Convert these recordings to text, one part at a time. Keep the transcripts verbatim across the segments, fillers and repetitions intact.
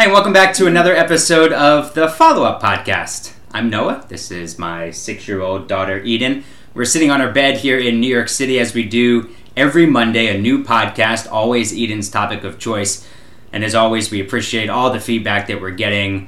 Hi, and welcome back to another episode of the Follow Up Podcast. I'm Noah. This is my six-year-old daughter, Eden. We're sitting on our bed here in New York City as we do every Monday, a new podcast, always Eden's topic of choice. And as always, we appreciate all the feedback that we're getting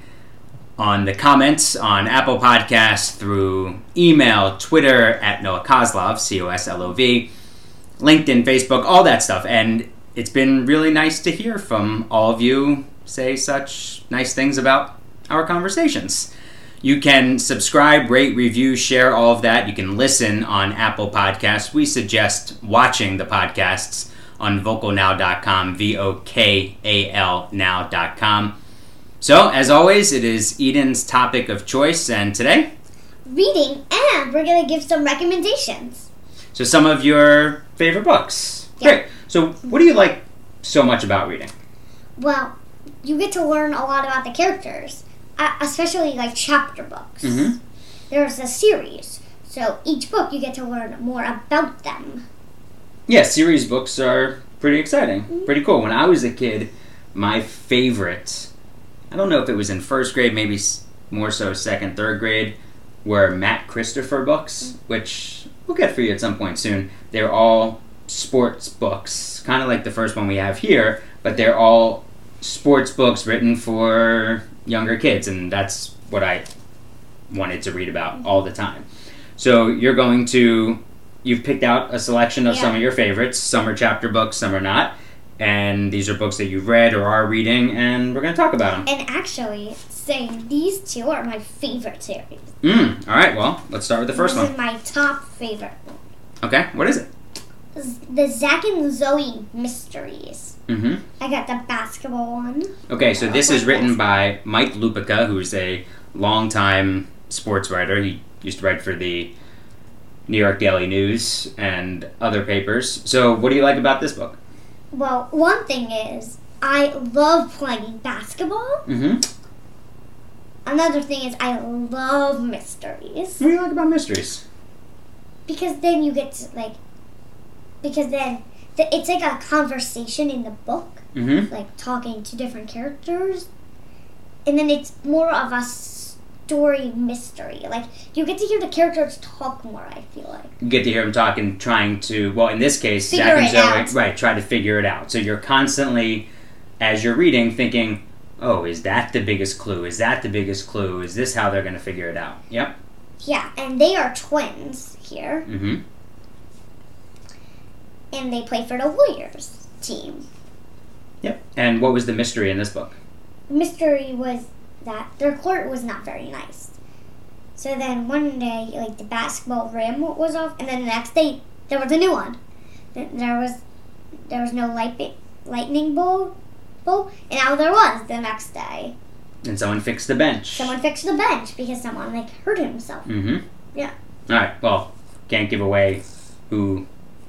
on the comments on Apple Podcasts, through email, Twitter, at Noah Coslov, C O S L O V, LinkedIn, Facebook, all that stuff. And it's been really nice to hear from all of you say such nice things about our conversations. You can subscribe, rate, review, share, all of that. You can listen on Apple Podcasts. We suggest watching the podcasts on vocal now dot com, V O K A L now dot com. So, as always, it is Eden's topic of choice, and today? Reading, and we're going to give some recommendations. So, some of your favorite books. Yeah. Great. So, what do you like so much about reading? Well, you get to learn a lot about the characters, uh, especially like chapter books. Mm-hmm. There's a series, so each book you get to learn more about them. Yeah, series books are pretty exciting, Mm-hmm. pretty cool. When I was a kid, my favorite, I don't know if it was in first grade, maybe more so second, third grade, were Matt Christopher books, which we'll get for you at some point soon. They're all sports books, kind of like the first one we have here, but they're all sports books written for younger kids, and that's what I wanted to read about all the time. So you're going to, you've picked out a selection of Yeah. some of your favorites. Some are chapter books, some are not. And these are books that you've read or are reading, and we're going to talk about them. And actually, saying these two are my favorite series. Mm, all right, well, let's start with the first this one. is my top favorite one. Okay, what is it? The Zack and Zoe Mysteries. Mm-hmm. I got the basketball one. Okay, so this I is like written basketball. by Mike Lupica, who's a longtime sports writer. He used to write for the New York Daily News and other papers. So what do you like about this book? Well, one thing is, I love playing basketball. Mm-hmm. Another thing is, I love mysteries. What do you like about mysteries? Because then you get to, like, because then th- it's like a conversation in the book, Mm-hmm. like talking to different characters. And then it's more of a story mystery. Like, you get to hear the characters talk more, I feel like. You get to hear them talking, trying to, well, in this case, Figure Zack and it Zoe, out. right, try to figure it out. So you're constantly, as you're reading, thinking, oh, is that the biggest clue? Is that the biggest clue? Is this how they're going to figure it out? Yep. Yeah, and they are twins here. Mm-hmm. And they play for the Warriors team. Yep. And what was the mystery in this book? Mystery was that their court was not very nice. So then one day, like, the basketball rim was off, and then the next day there was a new one. Th- There was there was no light lightning bolt, bolt, and now there was the next day. And someone fixed the bench. Someone fixed the bench because someone like hurt himself. Mm-hmm. Yeah. All right. Well, can't give away who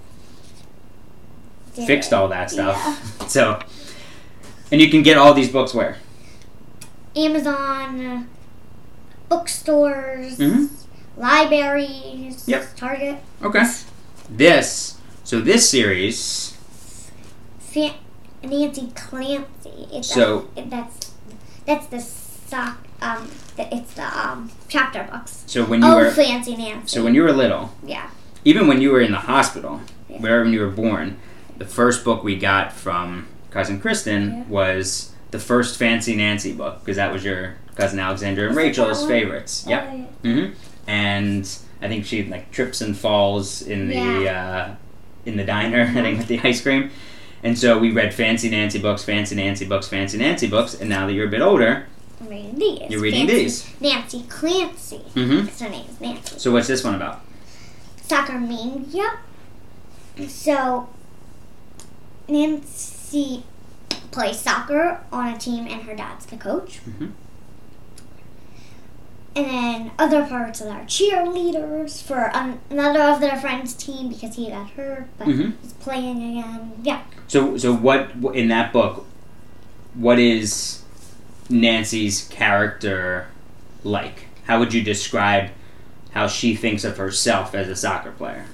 Did fixed it. all that stuff. So, and you can get all these books where? Amazon, uh, bookstores, Mhm. libraries, Yep. Target. Okay. This, so this series, Fa- Nancy Clancy. It's So- a, it, that's that's the sock. Um, the, it's the um chapter books. so when you Oh, were, Fancy Nancy. so when you were little, yeah, even when you were in the hospital, Yeah. wherever you were born, the first book we got from cousin Kristen Yeah. was the first Fancy Nancy book, because that was your cousin Alexandra and Was it Rachel's that one? favorites. Yep. Oh, Mm-hmm. And I think she like trips and falls in the uh, in the diner, I think, with the ice cream. And so we read Fancy Nancy books, Fancy Nancy books, Fancy Nancy books, and now that you're a bit older, I'm reading these. you're reading Fancy these. Nancy Clancy. Mm-hmm. That's her name is Nancy. So what's this one about? Soccer mania. So Nancy plays soccer on a team, and her dad's the coach. Mhm. And then other parts of our cheerleaders for an- another of their friends' team because he got hurt, but Mhm. he's playing again. Yeah. So so what in that book? What is Nancy's character like? How would you describe how she thinks of herself as a soccer player?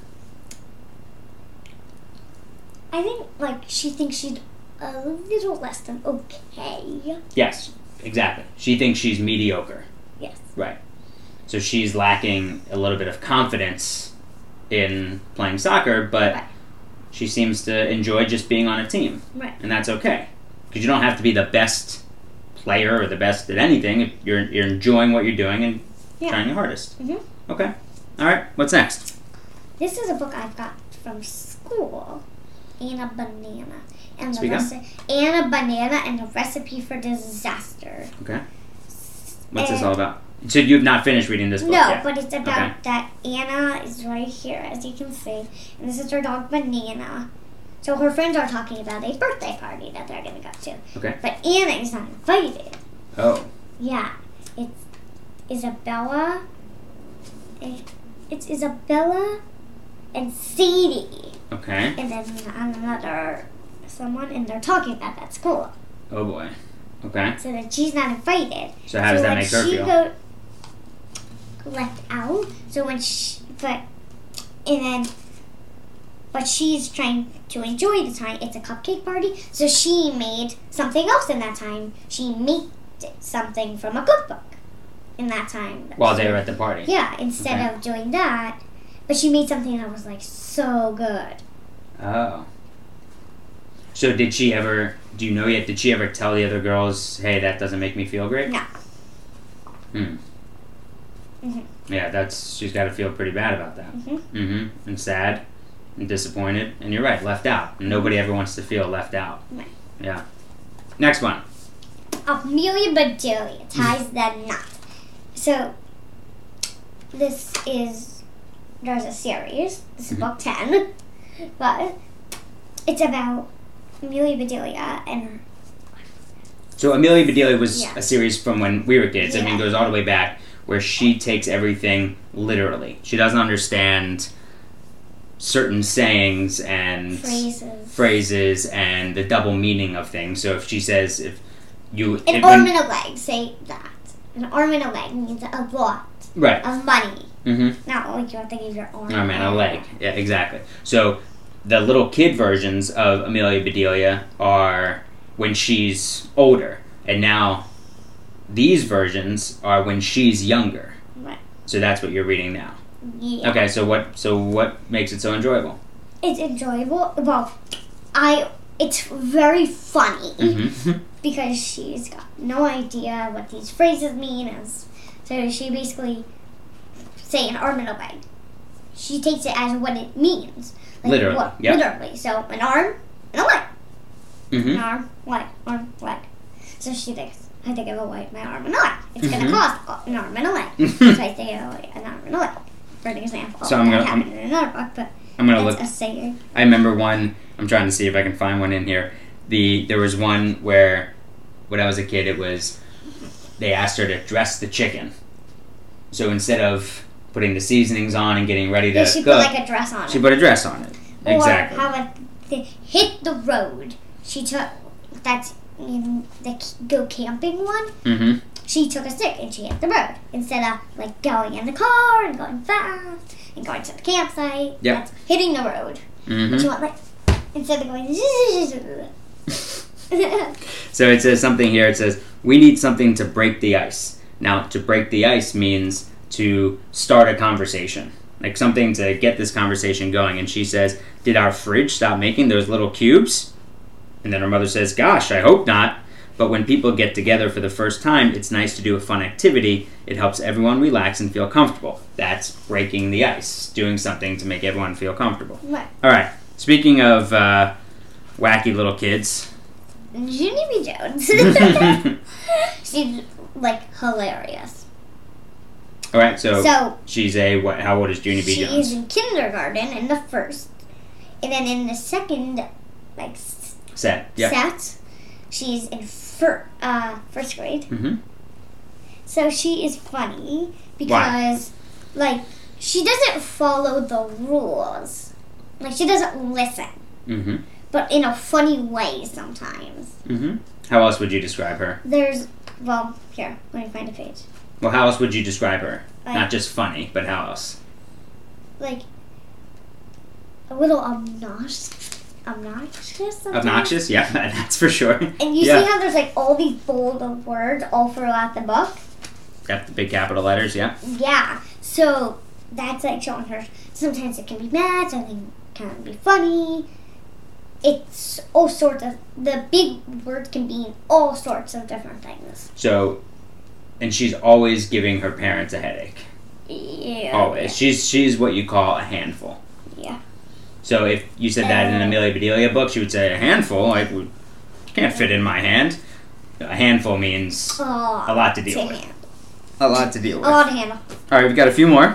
I think, like, she thinks she's a little less than okay. Yes. exactly. She thinks she's mediocre. Yes. Right. So she's lacking a little bit of confidence in playing soccer, but Right. she seems to enjoy just being on a team. Right. And that's okay. Because you don't have to be the best player or the best at anything. If you're, you're enjoying what you're doing and Yeah. trying your hardest. Mhm. Okay. All right. What's next? This is a book I've got from school. Anna Banana. And the Speak up. reci- Anna Banana and the Recipe for Disaster. Okay. What's this And- all about? So you've not finished reading this book No, yet? but it's about Okay. that Anna is right here, as you can see. And this is her dog, Banana. So her friends are talking about a birthday party that they're going to go to. Okay. But Anna is not invited. Oh. Yeah. It's Isabella. eh, It's Isabella and Sadie. Okay. And then another someone, and they're talking about that school. Oh boy. Okay. So that she's not invited. So how does so that when make her she feel? Go, left out. So when she, but, and then, but she's trying to enjoy the time. It's a cupcake party. So she made something else in that time. She made something from a cookbook in that time. While they were at the party. Yeah, instead Okay. of doing that. But she made something that was like so good. Oh. So did she ever, do you know yet, did she ever tell the other girls, hey, that doesn't make me feel great? No. Hmm. Mhm. Yeah, that's, she's got to feel pretty bad about that. Mhm. Mm-hmm. And sad and disappointed. And you're right, left out. And nobody ever wants to feel left out. Right. Yeah. Next one. Amelia Bedelia ties the knot. So this is there's a series. This is book ten, but it's about Amelia Bedelia and her. So Amelia Bedelia was Yeah. a series from when we were kids. I mean, Yeah. it goes all the way back, where she takes everything literally. She doesn't understand certain sayings and Phrases. phrases and the double meaning of things. So if she says, if you... An if arm when- and a leg. Say that. An arm and a leg means a lot Right. of money. Mm-hmm. Not like you have to give your arm. Arm and a leg. Yeah, exactly. So the little kid versions of Amelia Bedelia are when she's older. And now these versions are when she's younger. Right. So that's what you're reading now. Yeah. Okay, so what so what makes it so enjoyable? It's enjoyable. Well, I. It's very funny. Mm-hmm. Because she's got no idea what these phrases mean. As, so she basically, say an arm and a leg. She takes it as what it means. Like Literally, What, yep. Literally. So an arm and a leg. An Mm-hmm. arm, leg, arm, leg. So she thinks, I have to give away my arm and a leg. It's going Mhm. to cost an arm and a leg. So I have to give away an arm and a leg. For an example. So I'm that gonna- happened in another book, but I'm gonna that's look. a saying. I remember one. I'm trying to see if I can find one in here. The there was one where, when I was a kid, it was they asked her to dress the chicken. So instead of putting the seasonings on and getting ready to Yeah, she cook, put like a dress on she it. put a dress on it. Or Exactly. how about the hit the road? She took that's in the c- go camping one. Mm-hmm. She took a stick and she hit the road instead of like going in the car and going fast and going to the campsite. Yep. That's hitting the road. Mm-hmm. But you want like instead of going. So it says something here. It says, we need something to break the ice. Now, to break the ice means to start a conversation. Like something to get this conversation going. And she says, did our fridge stop making those little cubes? And then her mother says, gosh, I hope not. But when people get together for the first time, it's nice to do a fun activity. It helps everyone relax and feel comfortable. That's breaking the ice. Doing something to make everyone feel comfortable. Right. All right. Speaking of uh, wacky little kids. Junie B. Jones. She's like hilarious. All right, so, So she's a, what, how old is Junie B. she Jones? is in kindergarten in the first, and then in the second, like s- Set, yeah. set, she's in fir- uh, first grade. Mm-hmm. So she is funny because, like, she doesn't follow the rules. Like, she doesn't listen, Mm-hmm. but in a funny way sometimes. Mm-hmm. How else would you describe her? There's, well, here, let me find a page. Well, how else would you describe her? Like, Not just funny, but how else? like, a little obnoxious. obnoxious. Sometimes. Obnoxious, yeah, that's for sure. And you yeah. see how there's like all these bold words all throughout the book? Got the big capital letters, yeah. Yeah. So that's like showing her. Sometimes it can be mad, sometimes it can be funny. It's all sorts of. The big words can be all sorts of different things. So, and she's always giving her parents a headache. Yeah. Always. Yeah. She's she's what you call a handful. Yeah. So if you said that in an Amelia Bedelia book, she would say a handful. Like, would, can't fit in my hand. A handful means Oh, a lot to deal to with. handle. A lot to deal with. A lot to handle. All right, we've got a few more.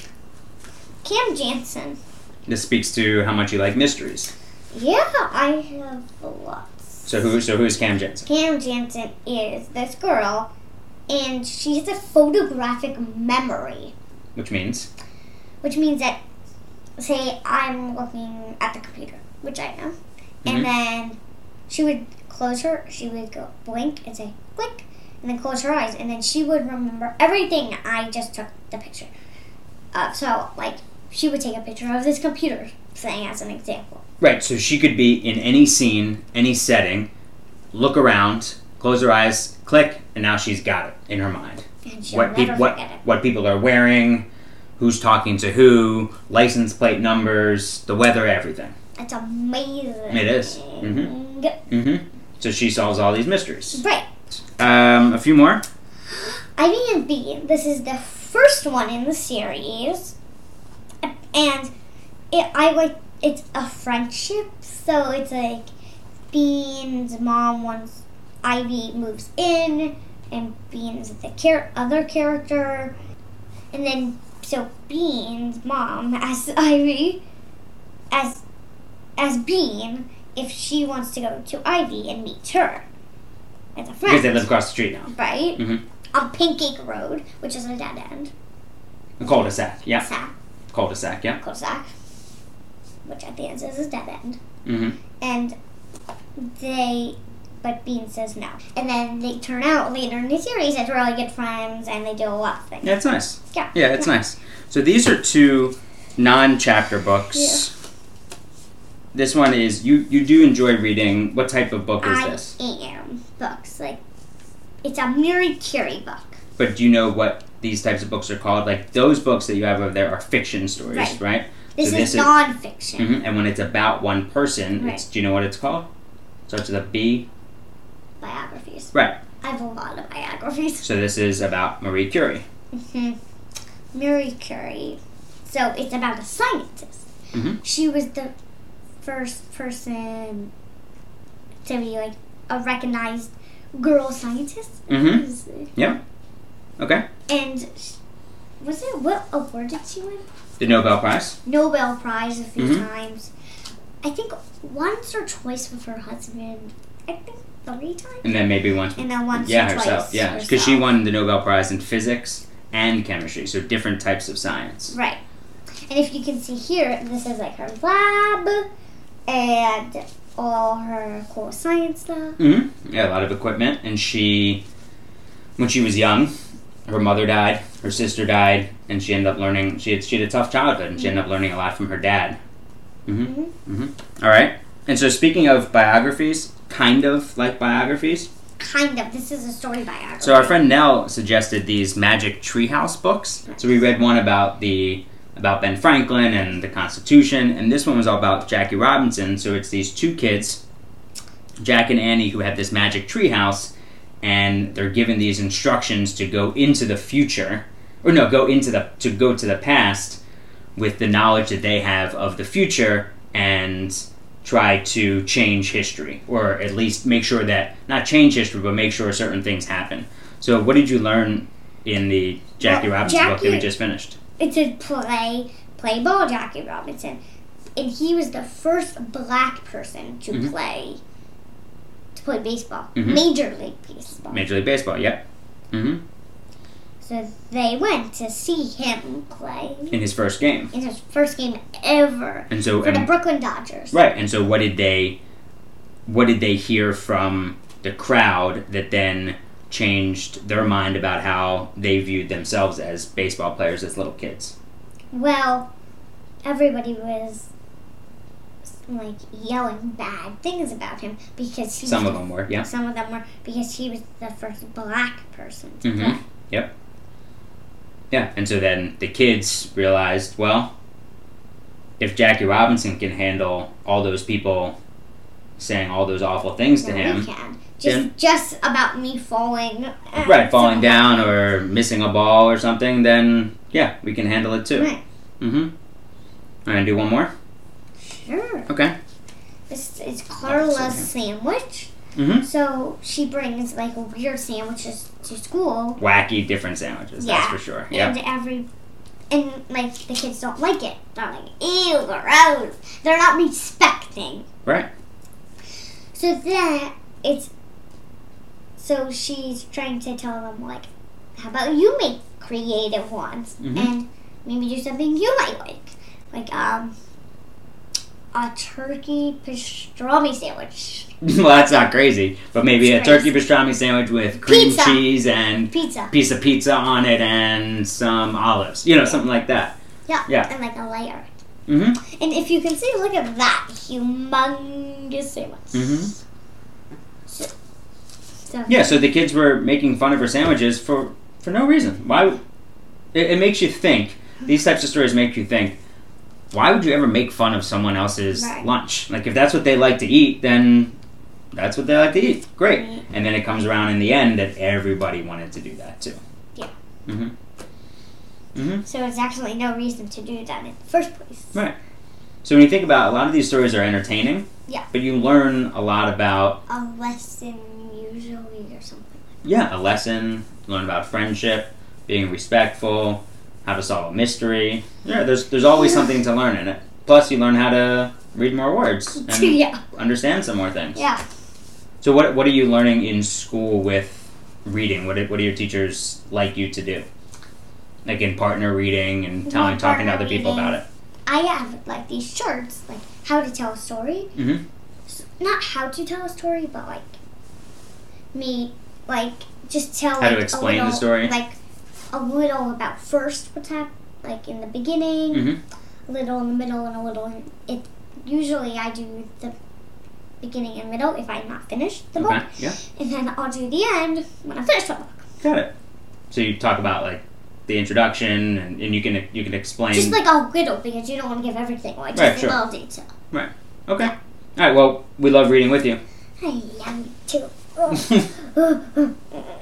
Cam Jansen. This speaks to how much you like mysteries. Yeah, I have lots. So who? So who's Cam Jansen? Cam Jansen is this girl, and she has a photographic memory, Which means? which means that, say, I'm looking at the computer, which I am, Mhm. and then she would close her, she would go blink and say click, and then close her eyes, and then she would remember everything I just took the picture of. So, like, she would take a picture of this computer, saying as an example. Right, so she could be in any scene, any setting, look around, close her eyes, click, and now she's got it in her mind. And she'll What, never peop- what, forget it. what people are wearing, who's talking to who, license plate numbers, the weather, everything. It's amazing. It is. Mhm. Yep. Mm-hmm. So she solves all these mysteries. Right. Um, a few more. Ivy and Bean. This is the first one in the series, and it I like it's a friendship. So it's like Bean's mom wants Ivy moves in, and Bean's the char- other character, and then so Bean's mom asks Ivy as as Bean if she wants to go to Ivy and meet her as a friend. Because they live across the street now. Right? Mm-hmm. On Pancake Road, which is a dead end. A cul-de-sac, yeah. Sac, Cul-de-sac, yeah. cul-de-sac, which at the end says is dead end. Mm-hmm. And they, but Bean says no. And then they turn out later in the series as really good friends, and they do a lot of things. Yeah, it's nice. Yeah. Yeah, it's nice. So these are two non-chapter books. This one is, you, you do enjoy reading. What type of book is I this? am books. Like, it's a Mary Curie book. But do you know what these types of books are called? Like, those books that you have over there are fiction stories, right? Right. This So is this is- nonfiction. Mhm. And when it's about one person, Right. it's, do you know what it's called? Starts with a B? Biographies. Right. I have a lot of biographies. So this is about Marie Curie. hmm Mary Curie. So it's about a scientist. Mhm. She was the first person to be like a recognized girl scientist. Mhm. Yeah. Okay. And sh- was it what award did she win? The Nobel Prize. Nobel Prize a few Mhm. times. I think once or twice with her husband. I think three times. And then maybe once. And then once yeah, or herself. twice. Yeah, because she won the Nobel Prize in physics and chemistry, so different types of science. Right. And if you can see here, this is like her lab and all her cool science stuff. hmm Yeah, a lot of equipment. And she, when she was young, her mother died, her sister died, and she ended up learning. She had she had a tough childhood, and she ended up learning a lot from her dad. hmm Mm-hmm. hmm All right. And so, speaking of biographies, kind of like biographies. Kind of. This is a story biography. So our friend Nell suggested these Magic Treehouse books. So we read one about the about Ben Franklin and the Constitution, and this one was all about Jackie Robinson. So it's these two kids, Jack and Annie, who have this magic treehouse, and they're given these instructions to go into the future, or no, go into the to go to the past with the knowledge that they have of the future and try to change history, or at least make sure that, not change history, but make sure certain things happen. So what did you learn in the Jackie Well, Robinson book that we Jackie- just finished? It's a play, play ball Jackie Robinson. And he was the first black person to Mhm. play to play baseball. Mhm. Major League Baseball. Major League Baseball, yep. Mm-hmm. So they went to see him play In his first game. in his first game ever And so for the and- Brooklyn Dodgers. Right, and so what did they what did they hear from the crowd that then changed their mind about how they viewed themselves as baseball players as little kids? Well, everybody was like yelling bad things about him because he Some was of them were, yeah. Some of them were because he was the first black person to Mm-hmm. play. Yep. Yeah, and so then the kids realized, well, if Jackie Robinson can handle all those people saying all those awful things to Then him, we can. Just, then- just about me falling. uh, right, falling something down like or missing a ball or something, then yeah, we can handle it that. too. Right. Mm-hmm. All right, do one more. Sure. Okay. This is Carla's Okay. sandwich. Mm-hmm. So she brings like weird sandwiches to school. Wacky, different sandwiches. Yeah. That's for sure. Yeah. And every and like the kids don't like it. They're like, ew, gross. They're not respecting. Right. So then it's so she's trying to tell them like, how about you make creative ones Mhm. and maybe do something you might like, like um a turkey pastrami sandwich, Well, that's not crazy, but maybe a It's turkey crazy. pastrami sandwich with cream Pizza. cheese and pizza. piece of pizza on it and some olives. You know, something like that. Yeah, Yeah. and like a layer. Mm-hmm. And if you can see, look at that humongous sandwich. Mm-hmm. So Yeah, so the kids were making fun of her sandwiches for, for no reason. Why? would- It, it makes you think. These types of stories make you think. Why would you ever make fun of someone else's Right. lunch? Like, if that's what they like to eat, then that's what they like to eat. Great. Right. And then it comes around in the end that everybody wanted to do that too. Yeah. Mm-hmm. Mm-hmm. So there's actually no reason to do that in the first place. Right. So when you think about it, a lot of these stories are entertaining. Yeah. But you learn a lot about, A lesson usually or something. yeah, a lesson. Learn about friendship, being respectful, how to solve a mystery. Yeah, there's there's always something to learn in it. Plus, you learn how to read more words and Yeah. understand some more things. Yeah. So what what are you learning in school with reading? What do, what do your teachers like you to do? Like in partner reading and telling, Well, talking to partner other people reading. about it. I have like these shirts, like how to tell a story. Mm-hmm. S- Not how to tell a story, but like me, like just tell How to like, explain a the little, story? like a little about first what's happened, like in the beginning, Mm-hmm. a little in the middle, and a little in it. Usually, I do the beginning and middle if I'm not finished the Okay. book, Yeah. and then I'll do the end when I finish the book. Got it. So you talk about like the introduction, and, and you can you can explain. Just like a little, because you don't want to give everything away. Just Right, a sure. little detail. Right. Okay. All right. Well, we love reading with you. I love you too.